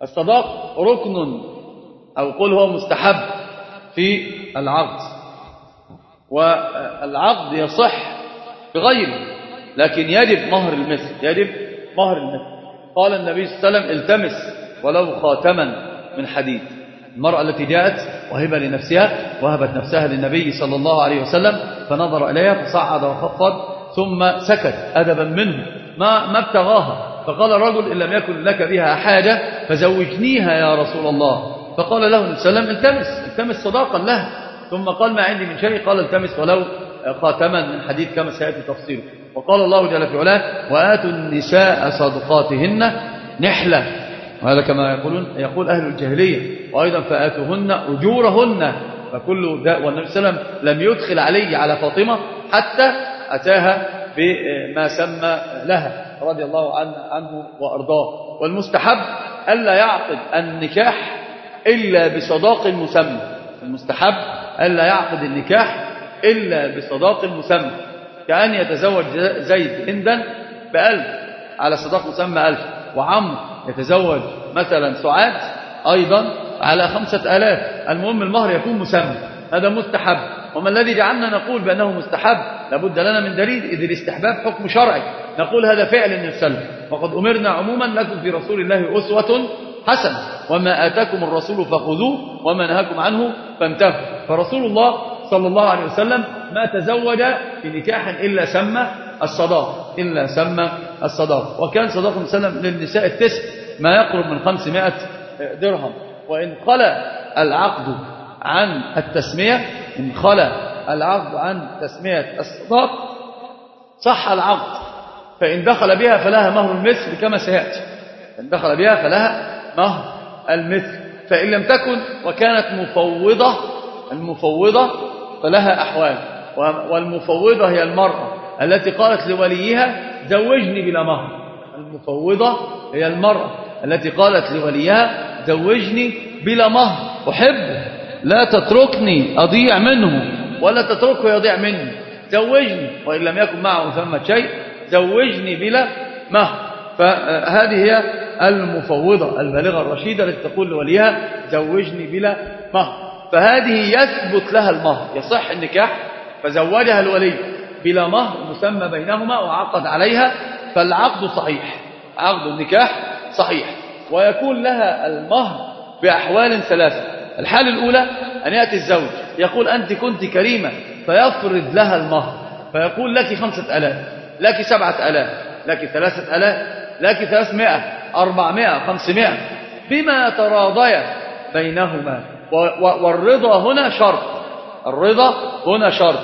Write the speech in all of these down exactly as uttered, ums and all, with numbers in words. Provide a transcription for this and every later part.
الصداق ركن أو قل هو مستحب في العقد، والعقد يصح بغيره، لكن يجب مهر المثل، يجب مهر المثل. قال النبي صلى الله عليه وسلم التمس ولو خاتما من حديد. المرأة التي جاءت وهبة لنفسها وهبت نفسها للنبي صلى الله عليه وسلم، فنظر إليها فصعد وخفض ثم سكت أدبا منه، ما ما ابتغاها. فقال الرجل إن لم يكن لك بها حاجة فزوجنيها يا رسول الله. فقال له النبي صلى الله عليه وسلم التمس التمس صداقا لها. ثم قال ما عندي من شيء، قال التمس ولو خاتما من حديد كما سيأتي تفصيله. وقال الله جل في علاه وآتوا النساء صدقاتهن نحلة، وهذا كما يقولون يقول أهل الجاهلية. وأيضا فآتوهن أجورهن، فكل ده. والنبي صلى الله عليه وسلم لم يدخل عليه على فاطمة حتى أتاها بما سمى لها رضي الله عنه وأرضاه. والمستحب ألا يعقد النكاح إلا بصداق مسمى. المستحب ألا يعقد النكاح إلا بصداق مسمى، كأن يتزوج زيد هندا بألف على صداق مسمى ألف، وعمر يتزوج مثلا سعاد أيضا على خمسة آلاف. المهم المهر يكون مسمى، هذا مستحب. وما الذي جعلنا نقول بأنه مستحب؟ لابد لنا من دليل، إذ الاستحباب حكم شرعي. نقول هذا فعل النبي صلى الله عليه وسلم، وقد أمرنا عموما لكم في رسول الله أسوة حسنة، وما آتاكم الرسول فخذوه وما نهاكم عنه فانتهوا. فرسول الله صلى الله عليه وسلم ما تزوج بنكاح إلا سمى الصداق إلا سمى الصداق وكان صداق النبي صلى الله عليه وسلم للنساء التسع ما يقرب من خمسمائة درهم. وإن خلى العقد عن التسمية إن خلى العقد عن تسمية الصداق صح العقد، فإن دخل بها فلها مهر المثل كما سيأتي. إن دخل بها فلها مهر المثل. فإن لم تكن وكانت مفوضة، المفوضة فلها أحوال. والمفوضة هي المرأة التي قالت لوليها زوجني بلا مهر. المفوضة هي المرأة التي قالت لوليها زوجني بلا مهر، أحبه لا تتركني أضيع منه ولا تتركه يضيع مني، زوجني وإن لم يكن معه ثمة شيء زوجني بلا مهر. فهذه هي المفوضة البالغة الرشيدة التي تقول لوليها زوجني بلا مهر. فهذه يثبت لها المهر، يصح النكاح فزوجها الولي بلا مهر مسمى بينهما وعقد عليها، فالعقد صحيح، عقد النكاح صحيح. ويكون لها المهر بأحوال ثلاثة. الحالة الأولى أن يأتي الزوج يقول أنت كنت كريمة فيفرض لها المهر، فيقول لك خمسة ألاف، لك سبعة ألاف، لك ثلاثة ألاف، لك ثلاثمائة، أربعمائة، خمسمائة، بما تراضيا بينهما. والرضا هنا شرط، الرضا هنا شرط.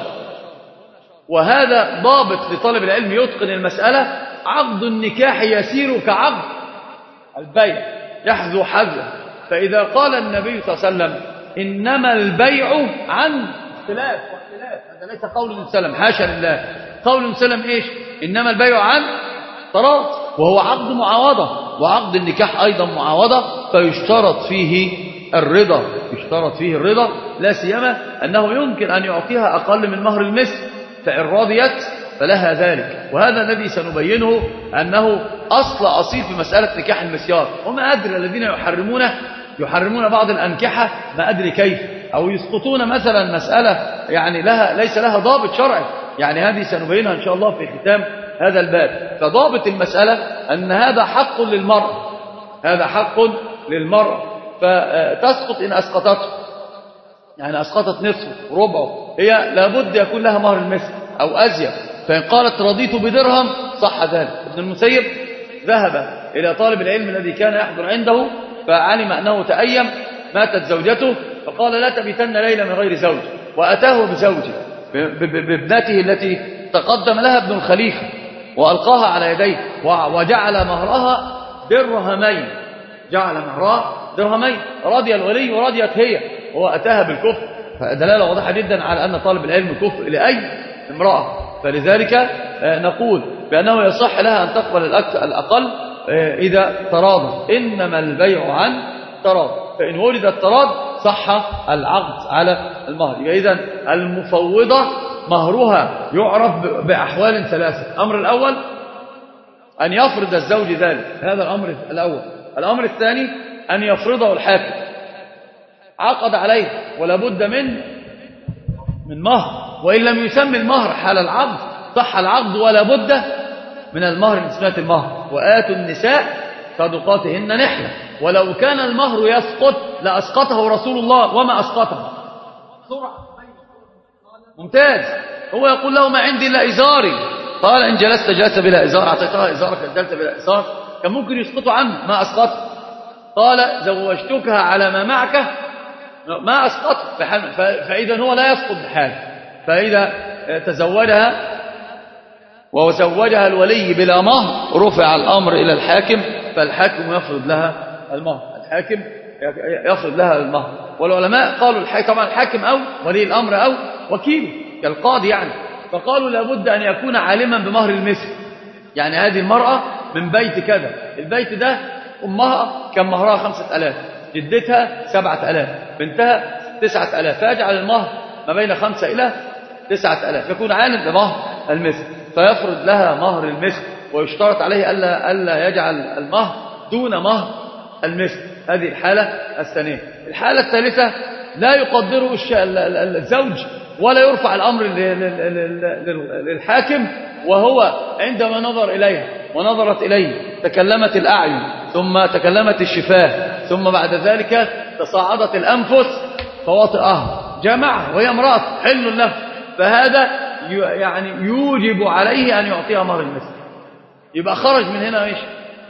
وهذا ضابط لطالب العلم يتقن المسألة. عقد النكاح يسير كعقد البيع يحذو حذو. فإذا قال النبي صلى الله عليه وسلم إنما البيع عن اختلاف واختلاف، هذا ليس قول النبي صلى الله عليه وسلم، حاشا لله. قول النبي صلى الله عليه وسلم إيش؟ إنما البيع عن تراض، وهو عقد معاوضة، وعقد النكاح أيضا معاوضة، فيشترط فيه الرضا، يشترط فيه الرضا، لا سيما أنه يمكن أن يعطيها أقل من مهر المثل، فإن رضيت فلها ذلك. وهذا الذي سنبينه أنه أصل أصيل في مسألة نكاح المسيار. وما أدري الذين يحرمونه يحرمون بعض الأنكحة ما أدري كيف، أو يسقطون مثلا مسألة يعني لها ليس لها ضابط شرعي، يعني هذه سنبينها إن شاء الله في ختام هذا الباب. فضابط المسألة أن هذا حق للمرأة، هذا حق للمرأة، فتسقط إن أسقطته، يعني أسقطت نصفه ربعه، هي لابد يكون لها مهر المثل أو أزيد. فإن قالت رضيت بدرهم صح ذلك. ابن المسيب ذهب إلى طالب العلم الذي كان يحضر عنده فعلم أنه تأيم، ماتت زوجته، فقال لا تبيتن ليلة من غير زوج، وأتاه بزوجه بابنته التي تقدم لها ابن الخليفة وألقاها على يديه، وجعل مهرها درهمين، جعل مهرها درهمين، رضي الولي ورضيت هي، وهو أتاها بالكفر. فدلالة واضحة جدا على أن طالب العلم كفر لأي امرأة. فلذلك نقول بأنه يصح لها أن تقبل الأقل إذا تراضى، إنما البيع عن تراض، فإن ولد التراض صح العقد على المهر. إذن المفوضة مهرها يعرف بأحوال ثلاثة. الأمر الأول أن يفرض الزوج ذلك، هذا الأمر الأول. الأمر الثاني أن يفرضه الحاكم، عقد عليه ولا بد من من مهر، وإن لم يسمي المهر حال العقد صح العقد ولا بد من المهر من سنة المهر. وآتوا النساء صدقاتهن نحلة، ولو كان المهر يسقط لأسقطه رسول الله وما أسقطه. ممتاز. هو يقول له ما عندي إلا إزاري، قال إن جلست جلست بلا إزار، أعطيتها إزارك جلست بلا إزار، كان ممكن يسقطه عنه ما أسقطه. قال زوجتكها على ما معك ما أسقطه، فإذا هو لا يسقط بحال. فإذا تزوجها وزوجها الولي بلا مهر رفع الأمر إلى الحاكم، فالحاكم يفرض لها المهر، الحاكم يفرض لها المهر. والعلماء قالوا الحاكم طبعا الحاكم أو ولي الأمر أو وكيله كالقاضي يعني، فقالوا لابد أن يكون عالما بمهر المثل. يعني هذه المرأة من بيت كذا، البيت ده أمها كان مهرها خمسة ألاف، جدتها سبعة ألاف، بنتها تسعة ألاف، فيجعل المهر ما بين خمسة إلى تسعة ألاف، يكون عالم بمهر المثل فيفرض لها مهر المثل، ويشترط عليه ألا, ألا يجعل المهر دون مهر المثل. هذه الحالة الثانية. الحالة الثالثة لا يقدره الزوج ولا يرفع الأمر للحاكم، وهو عندما نظر إليها ونظرت إليه تكلمت الأعين ثم تكلمت الشفاه ثم بعد ذلك تصاعدت الأنفس فوطئها جمعها وهي امرأة حل له، فهذا يعني يوجب عليه أن يعطيها مهر المثل. يبقى خرج من هنا إيش؟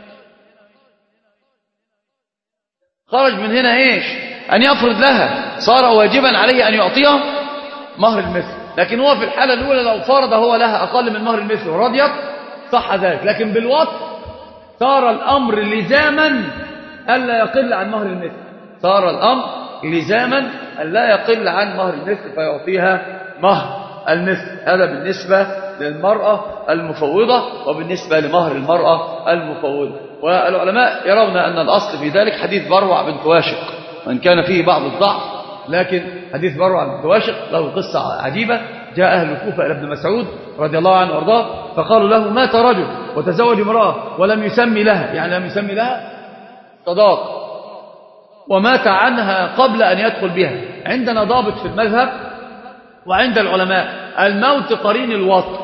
خرج من هنا إيش؟ أن يفرض لها، صار واجبا عليه أن يعطيها مهر المثل. لكن هو في الحالة الأولى لو فرض هو لها أقل من مهر المثل ورضيت صح ذلك، لكن بالوقت صار الأمر لزاما ألا يقل عن مهر المثل، صار الأمر لزاما ألا يقل عن مهر المثل فيعطيها مهر المثل. هذا بالنسبة للمرأة المفوضة وبالنسبة لمهر المرأة المفوضة. والعلماء يرون أن الأصل في ذلك حديث بروع بنت واشق، وإن كان فيه بعض الضعف لكن حديث بروع بنت واشق له قصة عجيبة. جاء أهل الكوفة إلى ابن مسعود رضي الله عنه وارضاه فقالوا له مات رجل وتزوج امرأة ولم يسمي لها، يعني لم يسمي لها صداق، ومات عنها قبل أن يدخل بها. عندنا ضابط في المذهب وعند العلماء الموت قرين الوطء،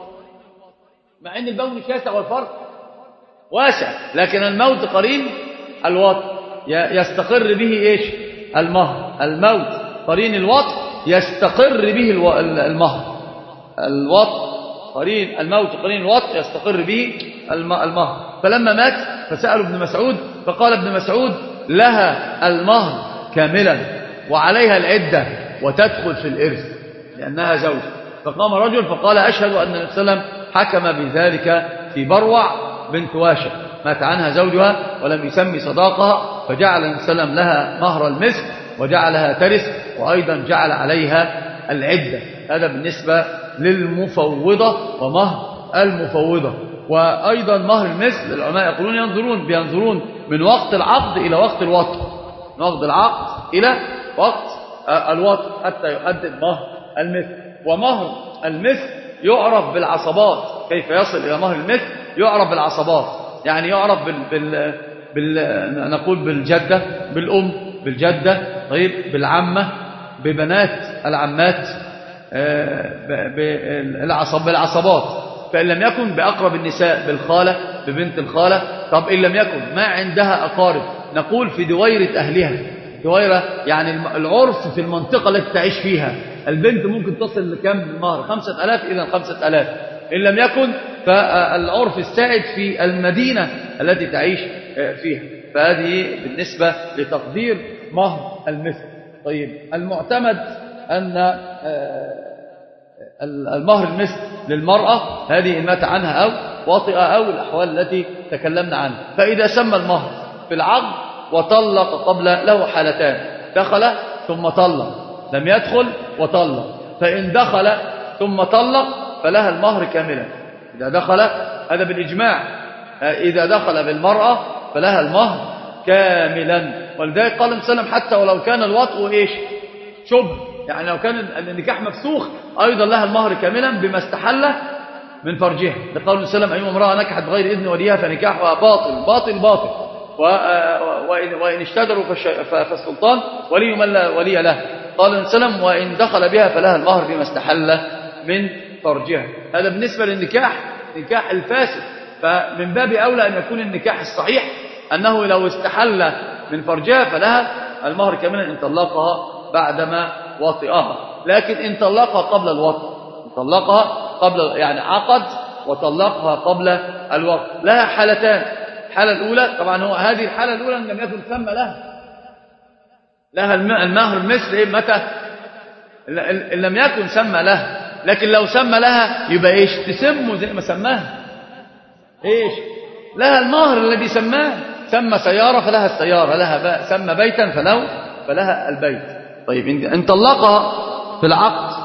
مع أن البون شاسع والفرق واسع، لكن الموت قرين الوطء يستقر به إيش؟ المهر. الموت قرين الوطء يستقر به المهر. الوطء قرين الموت قرين الوطء يستقر به المهر. فلما مات فسألوا ابن مسعود فقال ابن مسعود لها المهر كاملا وعليها العدة وتدخل في الإرث لأنها زوج. فقام رجل فقال أشهد أن النبي صلى الله عليه وسلم حكم بذلك في بروع بنت واشق، مات عنها زوجها ولم يسمي صداقها، فجعل النبي صلى الله عليه وسلم لها مهر المثل وجعلها ترث، وأيضا جعل عليها العدة. هذا بالنسبة للمفوضة ومهر المفوضة. وأيضا مهر المثل العلماء يقولون ينظرون بينظرون من وقت العقد إلى وقت الوطء، من وقت العقد إلى وقت الوطء حتى يحدد مهر المثل. ومهر المثل يعرف بالعصبات. كيف يصل إلى مهر المثل؟ يعرف بالعصبات، يعني يعرف بال... بال... بال... نقول بالجدة، بالأم، بالجدة، طيب بالعمة، ببنات العمات، بالعصب بالعصبات. فإن لم يكن بأقرب النساء بالخالة، ببنت الخالة. طب إن لم يكن ما عندها أقارب نقول في دويرة أهلها. دويرة يعني العرف في المنطقة التي تعيش فيها. البنت ممكن تصل لكم بالمهر؟ خمسة ألاف، إذا خمسة ألاف. إن لم يكن فالعرف السائد في المدينة التي تعيش فيها. فهذه بالنسبة لتقدير مهر المثل. طيب المعتمد أن المهر المثل للمرأة هذه إن مات عنها أو وطئ أو الأحوال التي تكلمنا عنها. فإذا سمى المهر في العقد وطلق قبل له حالتان، دخل ثم طلق، لم يدخل وطلق. فإن دخل ثم طلق فلها المهر كاملا. إذا دخل، هذا بالإجماع، إذا دخل بالمرأة فلها المهر كاملا. ولذلك قال النبي صلى الله عليه وسلم حتى ولو كان الوطء إيش؟ شبه، يعني لو كان النكاح مفسوخ أيضا لها المهر كاملا بما استحل من فرجها. لقول النبي صلى الله عليه وسلم أيما امرأة نكحت بغير إذن وليها فنكاحها باطل باطل باطل. وإن اشتدروا فالسلطان ولي من لا ولي له. قال النبي صلى الله عليه وسلم وإن دخل بها فلها المهر بما استحل من فرجها. هذا بالنسبة للنكاح نكاح الفاسد. فمن باب أولى أن يكون النكاح الصحيح أنه لو استحل من فرجها فلها المهر كاملا إن طلقها بعدما وطئها. لكن إن طلقها قبل الوطء، طلقها قبل يعني عقد وطلقها قبل الوطء، لها حالتان. الحالة الأولى طبعا هو هذه الحالة الأولى أن لم يكن ثم لها لها المهر مثل إيه متى إن لم يكن سمى لها. لكن لو سمى لها يبقى إيش تسمه زي ما سماها إيش لها المهر الذي سماه. سمى سيارة فلها السيارة، لها سمى بيتا فله فلها البيت. طيب إن طلقها في العقد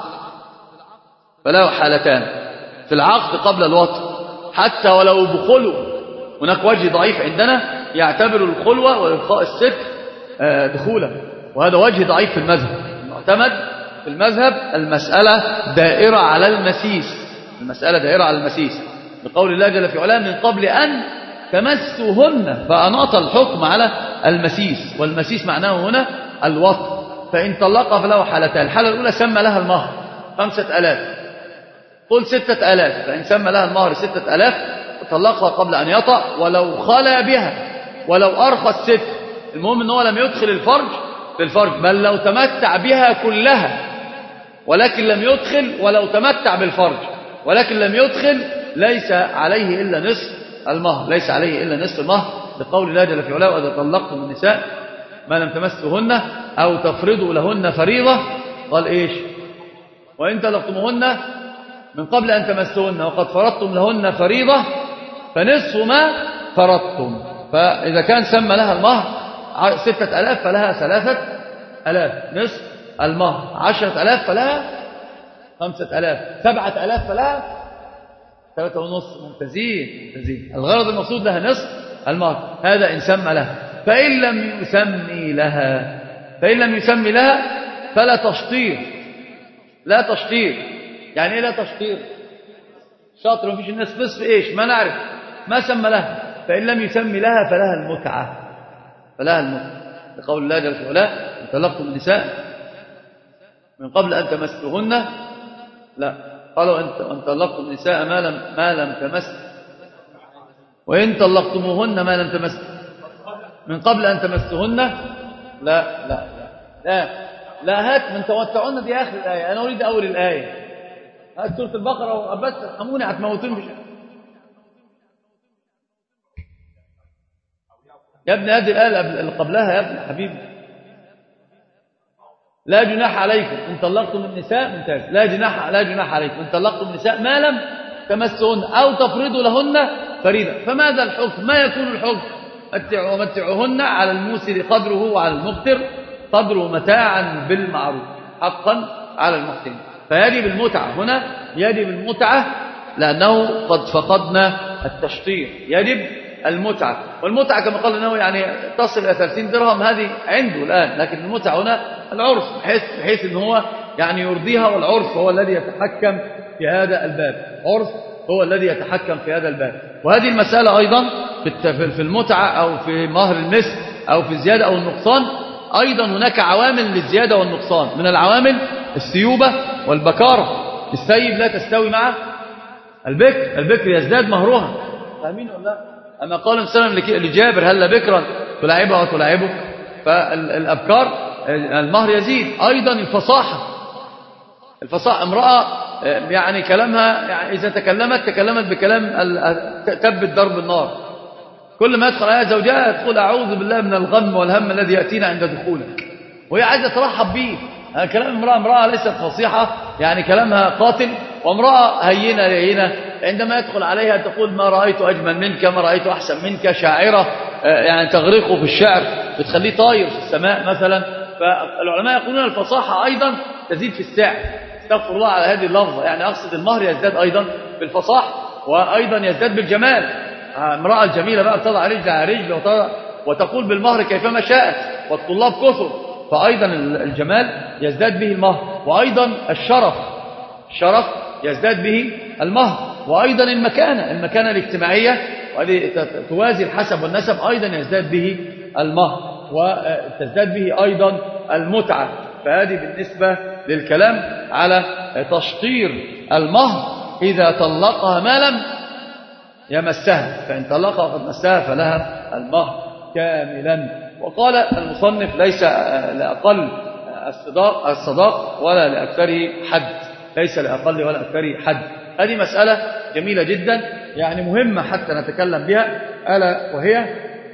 فله حالتان. في العقد قبل الوطء حتى ولو بخلو، هناك وجه ضعيف عندنا يعتبر الخلوة وإلقاء الستر دخولا، وهذا وجه ضعيف في المذهب. المعتمد في المذهب المسألة دائرة على المسيس، المسألة دائرة على المسيس بقول الله جل في علاه من قبل أن تمسوهن، فأناط الحكم على المسيس، والمسيس معناه هنا الوطء. فإن طلقها فله حالتان. الحالة الأولى سمى لها المهر خمسة ألاف، قل ستة ألاف، فإن سمى لها المهر ستة ألاف طلقها قبل أن يطأ ولو خلا بها ولو أرخى الستر. المهم أنه لم يدخل الفرج في الفرج، بل لو تمتع بها كلها ولكن لم يدخل، ولو تمتع بالفرج ولكن لم يدخل ليس عليه إلا نصف المهر، ليس عليه إلا نصف المهر لقول الله جل في علاه وإذا طلقتم النساء ما لم تمسوهن أو تفرضوا لهن فريضة. قال إيش وإن طلقتموهن من قبل أن تمسوهن وقد فرضتم لهن فريضة فنصف ما فرضتم. فإذا كان سمى لها المهر ستة ألاف فلها ثلاثة ألاف، نصف المهر عشرة ألاف فلها خمسة ألاف، سبعة ألاف فلها ثلاثة ونصف. ممتازين ممتازين. الغرض المقصود لها نصف المهر. هذا إن سمى لها. فإن لم يسمي لها فإن لم يسمي لها فلا تشطير. لا تشطير يعني إيه لا تشطير؟ شاطر مفيش الناس فصف إيش ما نعرف. ما سمى لها فإن لم يسمي لها فلها المتعة، فلها المتعة لقول الله جل وعلا إن طلقتم النساء من قبل أن تمسوهن، لا قالوا أن طلقتم النساء ما لم ما لم تمس، وإن طلقتموهن ما لم تمس من قبل أن تمسوهن لا لا لا لا, لا هات من توتعون دي آخر الآية. أنا أريد أول الآية. هات سورة البقرة وأبس ارحموني هتموتون بشيء. يا ابن هذه الآية اللي قبلها يا ابن حبيبي لا جناح عليكم إن طلقتم النساء. ممتاز. لا جناح لا جناح عليكم إن طلقتم النساء ما لم تمسهن أو تفرضوا لهن فريضة. فماذا الحكم؟ ما يكون الحكم؟ متعوا ومتعوهن على الموسر قدره وعلى المقتر قدره متاعا بالمعروف حقا على المحسن. فيجب المتعة هنا، يجب المتعة لأنه قد فقدنا التشطير، يجب المتعة. والمتعة كما قال النووي يعني تصل إلى ثلاثين درهم، هذه عنده الآن. لكن المتعة هنا العرف بحيث, بحيث أنه هو يعني يرضيها، والعرف هو الذي يتحكم في هذا الباب. عرف هو الذي يتحكم في هذا الباب. وهذه المسألة أيضا في المتعة أو في مهر المثل أو في الزيادة أو النقصان أيضا هناك عوامل للزيادة والنقصان. من العوامل السيوبة والبكارة. السيب لا تستوي مع البكر، البكر يزداد مهرها. فاهمين ولا لا؟ أما قال السلام لجابر هل بكرا تلعبها وتلعبه، فالأبكار المهر يزيد. أيضا الفصاحة، الفصاحة امرأة يعني كلامها يعني إذا تكلمت تكلمت بكلام تبت درب النار. كل ما يدخل عليها زوجها تقول أعوذ بالله من الغم والهم الذي يأتينا عند دخولك، وهي عايزة ترحب به. كلام امرأة امرأة ليست فصيحة يعني كلامها قاتل، وامرأة هينة لينة عندما يدخل عليها تقول ما رأيت أجمل منك، ما رأيت أحسن منك. شاعرة يعني تغرقه في الشعر بتخليه طاير في السماء مثلا. فالعلماء يقولون الفصاحة أيضا تزيد في السعر. استغفر الله على هذه اللفظة، يعني أقصد المهر يزداد أيضا بالفصاحة وأيضا يزداد بالجمال. امرأة الجميلة بقى تضع رجل على رجل وتقول بالمهر كيفما شاءت، والطلاب كثر، فأيضا الجمال يزداد به المهر. وأيضا الشرف، الشرف يزداد به المهر. وأيضا المكانة، المكانة الاجتماعية وهذه توازي الحسب والنسب أيضا يزداد به المهر وتزداد به أيضا المتعة. فهذه بالنسبة للكلام على تشطير المهر إذا طلقها ما لم يمسها، فإن طلقها وقد مسها فلها المهر كاملا. وقال المصنف ليس لأقل الصداق, الصداق ولا لأكثره حد، ليس لأقل ولا أكثره حد. هذه مسألة جميلة جدا يعني مهمة حتى نتكلم بها، ألا وهي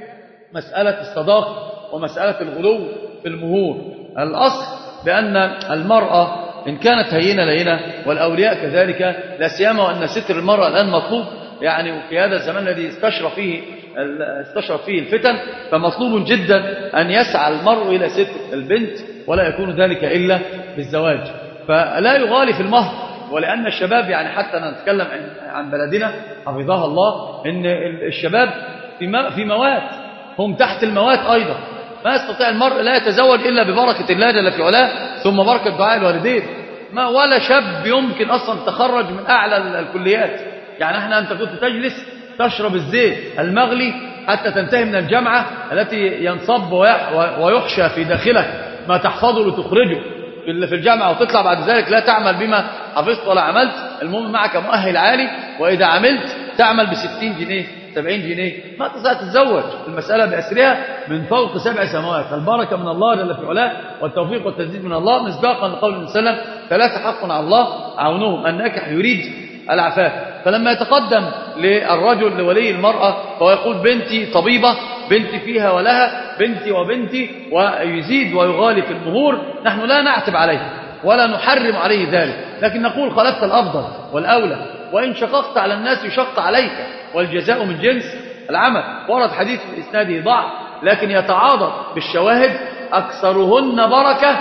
مسألة الصداق ومسألة الغلو في المهور. الأصل بأن المرأة إن كانت هينة لينة والأولياء كذلك، لا سيما وأن ستر المرأة الآن مطلوب، يعني في هذا الزمان الذي استشرف فيه استشرف فيه الفتن، فمطلوب جدا أن يسعى المرء إلى ستر البنت، ولا يكون ذلك إلا بالزواج. فلا يغالي في المهر، ولأن الشباب يعني حتى نتكلم عن بلدنا حفظها الله، إن الشباب في موات، هم تحت الموات أيضا. ما يستطيع المرء لا يتزوج إلا ببركة الله جل في علاه، ثم بركة دعاء الوالدين. ما ولا شاب يمكن أصلا تخرج من أعلى الكليات. يعني احنا أنت كنت تجلس تشرب الزيت المغلي حتى تنتهي من الجامعة التي ينصب ويحشى في داخلك ما تحفظه لتخرجه في الجامعة، وتطلع بعد ذلك لا تعمل بما حفظت ولا عملت. المهم معك مؤهل عالي، وإذا عملت تعمل بستين جنيه سبعين جنيه، ما تستطيع تتزوج. المسألة بأسرها من فوق سبع سماوات، البركة من الله جل في علاه والتوفيق والتسديد من الله، مصداقا لقول النبي صلى الله عليه وسلم ثلاثة حق على الله عونهم، الناكح يريد العفاف. فلما يتقدم للرجل لولي المرأة فهو يقول بنتي طبيبة، بنتي فيها ولها، بنتي وبنتي، ويزيد ويغالي في المهور، نحن لا نعتب عليه ولا نحرم عليه ذلك، لكن نقول خلفت الأفضل والأولى، وإن شققت على الناس يشق عليك، والجزاء من جنس العمل. ورد حديث في إسناده ضعف لكن يتعاضد بالشواهد: أكثرهن بركة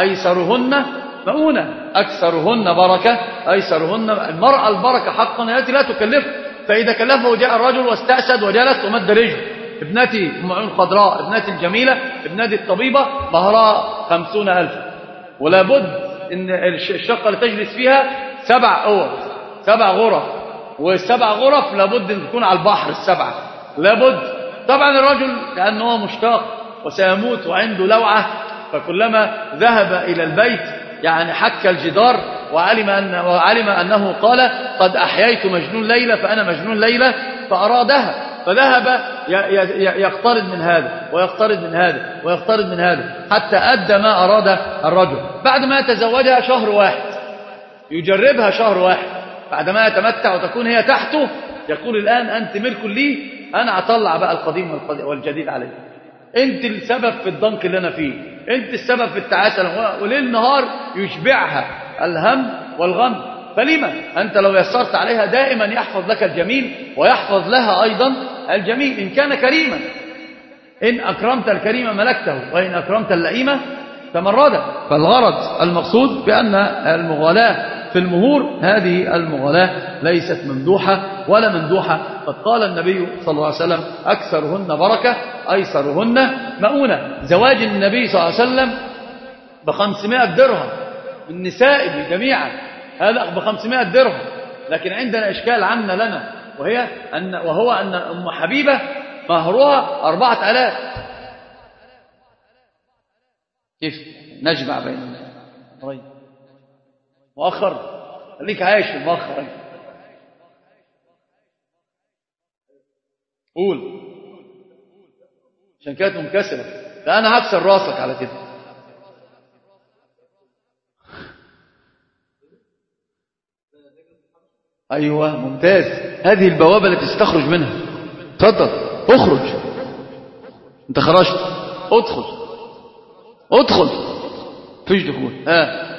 أيسرهن مؤونة. أكثرهن بركة أيسرهن. المرأة البركة حقا التي لا تكلف، فإذا كلفه جاء الرجل واستأسد وجلس ومد رجل. ابنتي أم عيون خضراء، ابنتي الجميلة، ابنتي الطبيبة، مهرها خمسون ألفا، ولا بد إن الشقة اللي تجلس فيها سبع أوض، سبع غرف، والسبع غرف لابد أن تكون على البحر السبعة، لابد. طبعا الرجل كأنه مشتاق وسيموت وعنده لوعة، فكلما ذهب إلى البيت يعني حك الجدار وعلم, أن وعلم أنه قال قد أحييت مجنون ليلى فأنا مجنون ليلى، فأرادها، فذهب يقترض من هذا ويقترض من هذا ويقترض من هذا حتى أدى ما أراد الرجل. بعد ما يتزوجها شهر واحد، يجربها شهر واحد، بعد ما يتمتع وتكون هي تحته، يقول الآن أنت ملك لي، أنا أطلع بقى القديم والجديد عليك، أنت السبب في الضنك اللي أنا فيه، أنت السبب في التعاسة، وليل نهار يشبعها الهم والغم. فلما أنت لو يسرت عليها دائما يحفظ لك الجميل ويحفظ لها أيضا الجميل إن كان كريما. إن أكرمت الكريم ملكته، وإن أكرمت اللئيمة تمرده. فالغرض المقصود بأن المغالاة في المهور هذه المغالاة ليست ممدوحة ولا ممدوحة. قد قال النبي صلى الله عليه وسلم أكثرهن بركة أيسرهن مؤونة. زواج النبي صلى الله عليه وسلم بخمسمائة درهم من نسائه جميعا، هذا بخمسمائة درهم. لكن عندنا إشكال عنا لنا، وهي أن وهو أن أم حبيبة مهرها أربعة آلاف. كيف نجمع بين طيب مؤخر؟ خليك عايش في المؤخر. قول عشان كانت منكسرة. لا أنا هكسر راسك على كده. أيوة ممتاز، هذه البوابة التي تستخرج منها. تفضل اخرج، انت خرجت، ادخل ادخل، فيش دخول. ها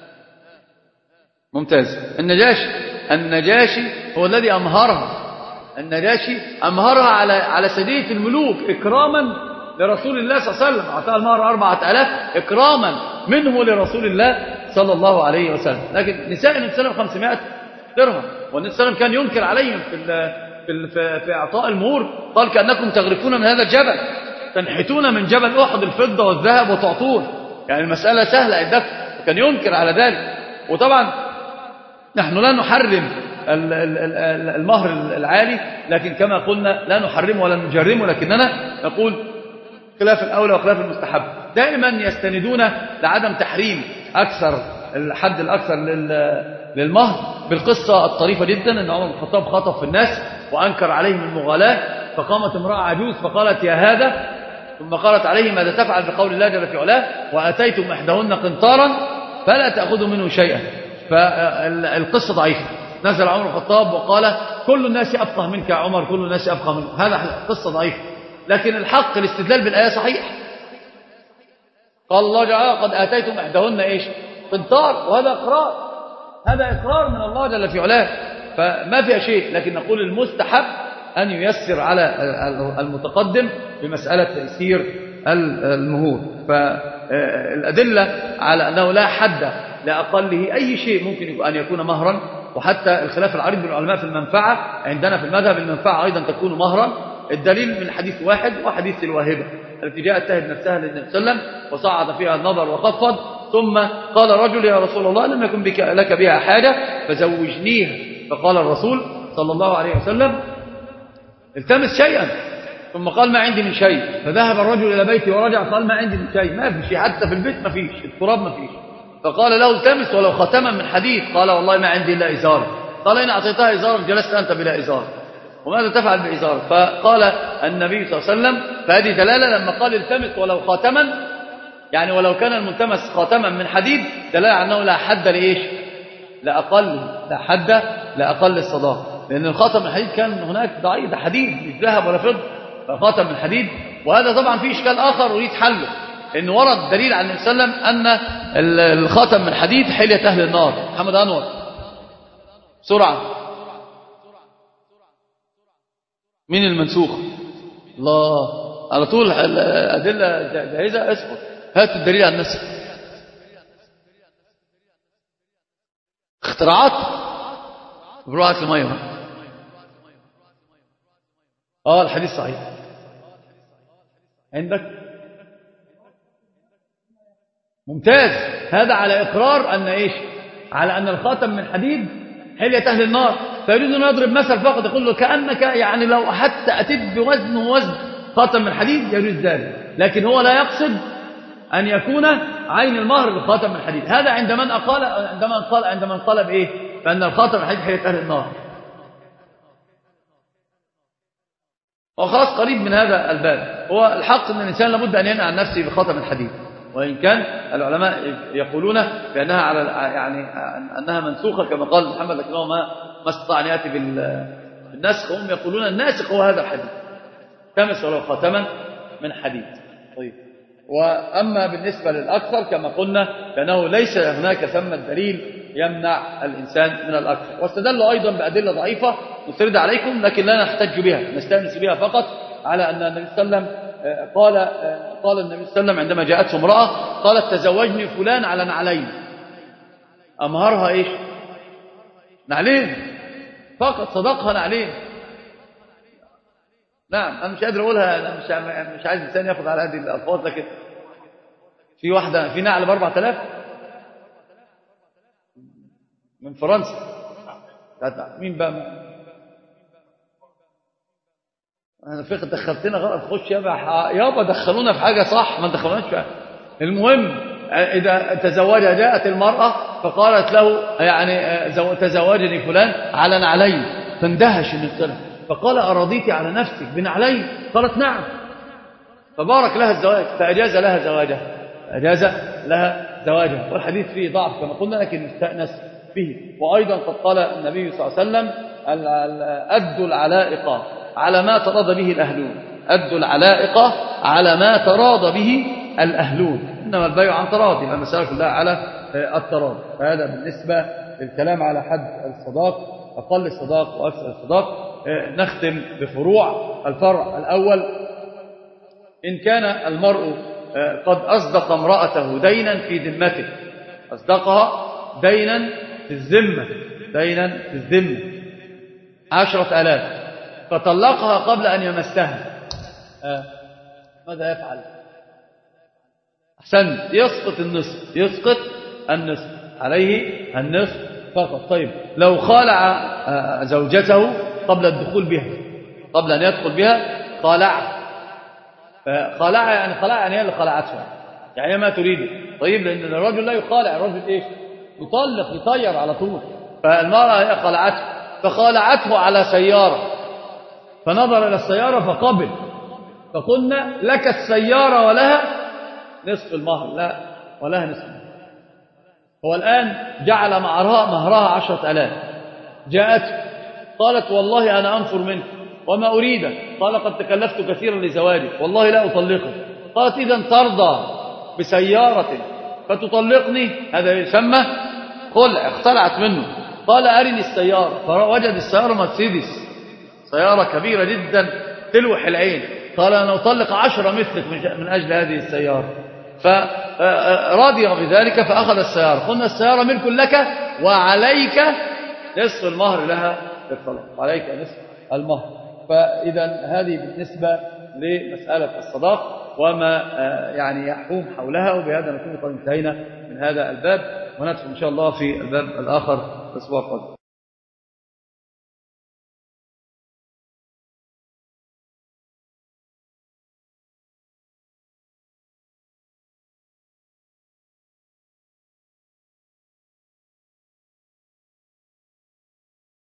ممتاز. النجاشي النجاشي هو الذي أمهرها. النجاشي أمهرها على على سدية الملوك إكراما لرسول الله صلى الله عليه وسلم. أعطاها المهر أربعة آلاف إكراما منه لرسول الله صلى الله عليه وسلم. لكن نساء النبي صلى الله عليه وسلم خمسمائة درهم، والنبي صلى الله عليه وسلم كان ينكر عليهم في في في إعطاء المهور. قال كأنكم تغرفون من هذا الجبل، تنحتون من جبل أحد الفضة والذهب وتعطون. يعني المسألة سهلة الدفع، وكان ينكر على ذلك. وطبعا نحن لا نحرم المهر العالي، لكن كما قلنا لا نحرمه ولا نجرمه، لكننا نقول خلاف الأولى وخلاف المستحب. دائما يستندون لعدم تحريم أكثر الحد الأكثر للمهر بالقصة الطريفة جدا أن عمر بن الخطاب خطب في الناس وأنكر عليهم المغالاة، فقامت امرأة عجوز فقالت يا هذا، ثم قالت عليه ماذا تفعل بقول الله جل في علاه وأتيتم إحداهن قنطارا فلا تأخذوا منه شيئا. فالقصة ضعيفة. نزل عمر بن الخطاب وقال كل الناس أفقه منك يا عمر، كل الناس أفقه منك. هذا قصة ضعيفة، لكن الحق الاستدلال بالآية صحيح. قال الله جعل قد آتيتم إحداهن إيش قنطار، وهذا إقرار، هذا إقرار من الله جل في علاه، فما فيها شيء. لكن نقول المستحب أن ييسر على المتقدم بمسألة تيسير المهور. فالأدلة على أنه لا حد لأقله أي شيء ممكن أن يكون مهرا، وحتى الخلاف العريض بين العلماء في المنفعة، عندنا في المذهب المنفعة أيضا تكون مهرا. الدليل من حديث واحد وحديث الواهبة التي جاءت تهب نفسها للنبي صلى الله عليه وسلم وصعد فيها النظر وخفض، ثم قال رجل يا رسول الله لم يكن بك لك بها حاجة فزوجنيها، فقال الرسول صلى الله عليه وسلم التمس شيئا، ثم قال ما عندي من شيء، فذهب الرجل إلى بيته ورجع قال ما عندي من شيء، ما في شيء، حتى في البيت ما فيش، التراب ما فيش. فقال له التمس ولو ختما من حديد، قال والله ما عندي إلا إزار. قال إن أعطيتها إزار جلست أنت بلا إزار، وماذا تفعل بإزار؟ فقال النبي صلى الله عليه وسلم، فهذه دلالة لما قال التمس ولو خاتما، يعني ولو كان الملتمس خاتما من حديد، دلالة على أنه لا حد لإيش؟ لا أقل، لا حد لا أقل الصداق، لأن الخاتم من الحديد كان هناك ضعيف، ده حديد مش ذهب ولا فضة، فخاتم من الحديد. وهذا طبعا فيه إشكال آخر أريد حله، إن ورد دليل عن النبي صلى الله عليه وسلم أن الخاتم من حديد حلية أهل النار. محمد أنور بسرعة، مين المنسوخ؟ الله، على طول الأدلة جاهزة، اسقط هات الدليل على النسخ. اختراعات بروعة المية. اه الحديث صحيح عندك، ممتاز. هذا على إقرار أن إيش؟ على أن الخاتم من حديد حلية أهل النار. فيريد أن يضرب مثل فقط، يقول له كأنك يعني لو حتى أتيت بوزن وزن خاتم من حديد يجوز ذلك، لكن هو لا يقصد أن يكون عين المهر بالخاتم من حديد. هذا عند من أقال، عندما قال عندما قال بإيه؟ فأن الخاتم من حديد حلية أهل النار. وخلاص قريب من هذا الباب. هو الحق أن الإنسان لابد أن ينهى عن نفسه بخاتم الحديد، وإن كان العلماء يقولون بأنها على يعني أنها منسوخة كما قال محمد، لكنه ما ما استطاع أن يأتي بالنسخ. هم يقولون الناسخ هو هذا الحديث، تمس ولو خاتما من حديد. طيب، وأما بالنسبة للأكثر كما قلنا فإنه ليس هناك ثم الدليل يمنع الإنسان من الأكثر. واستدلوا أيضا بأدلة ضعيفة نسرد عليكم، لكن لا نحتج بها، نستأنس بها فقط، على أن النبي صلى الله عليه وسلم قال قال النبي صلى الله عليه وسلم عندما جاءته امرأة قالت تزوجني فلان على نعلين، أمهرها إيش؟ نعلين فقط، صدقها نعلين. نعم، أنا مش قادر أقولها، أنا مش مش عايز الإنسان يأخذ على هذه الألفاظ، لكن في واحدة في نعل بأربعة آلاف من فرنسا. مين بقى؟ أنا فيك دخلتنا غلط، خش يابا يابا دخلونا في حاجة صح، ما دخلوناش في. المهم إذا تزوجها جاءت المرأة فقالت له يعني تزوجني فلان على نعلين، فاندهش النساء فقال أرضيتي على نفسك بنعلين؟ قالت نعم، فبارك لها الزواج، فأجاز لها زواجها، أجاز لها زواجها. والحديث فيه ضعف كما قلنا، لكن نستأنس به. وأيضا قد قال النبي صلى الله عليه وسلم أدوا العلائق على ما تراض به الأهلون، أدوا العلائق على ما تراض به الأهلون، إنما البيع عن تراضي، المسألة كلها على التراضي. فهذا بالنسبة للكلام على حد الصداق، أقل الصداق وأكثر الصداق. نختم بفروع. الفرع الأول: إن كان المرء قد أصدق امرأته دينا في ذمته، أصدقها دينا في الذمة، دينا في الذمة عشرة آلاف، فطلقها قبل أن يمسها، آه. ماذا يفعل؟ أحسنت، يسقط النصف، يسقط النصف، عليه النصف فقط. طيب لو خالع زوجته قبل الدخول بها، قبل أن يدخل بها خالع، خالع يعني خالع يعني هي اللي خلعتها، يعني هي ما تريده. طيب لأن الرجل لا يخالع، الرجل إيش؟ يطلق، يطير على طول. فالمرأة هي خلعته، فخالعته على سيارة، فنظر إلى السيارة فقبل، فقلنا لك السيارة ولها نصف المهر، لا ولها نصف المهر. هو الآن جعل مهرها مهرها عشرة آلاف، جاءته قالت والله أنا أنفر منك وما أريدك، قال قد تكلفت كثيرا لزواجك والله لا أطلقك. قالت إذن ترضى بسيارة فتطلقني؟ هذا يسمى خلع، اختلعت منه. قال أرني السيارة، فوجد السيارة مرسيدس، سيارة كبيرة جدا تلوح العين. قال أنا أطلق عشرة مثلك من أجل هذه السيارة، فرضي بذلك فأخذ السيارة. قلنا السيارة ملك لك وعليك نصف المهر لها بالطلاق، عليك نصف المهر. فإذا هذه بالنسبة لمسألة الصداق وما يعني يحوم حولها. وبهذا نكون قد انتهينا من هذا الباب، وندخل إن شاء الله في الباب الآخر الأسبوع القادم.